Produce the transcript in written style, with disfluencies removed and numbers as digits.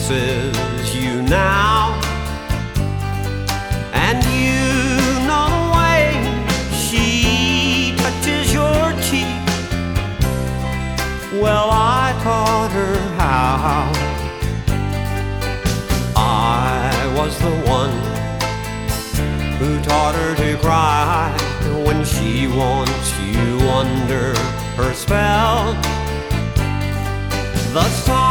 kisses you now, and you know the way she touches your cheek. Well, I taught her how. I was the one who taught her to cry when she wants you under her spell. The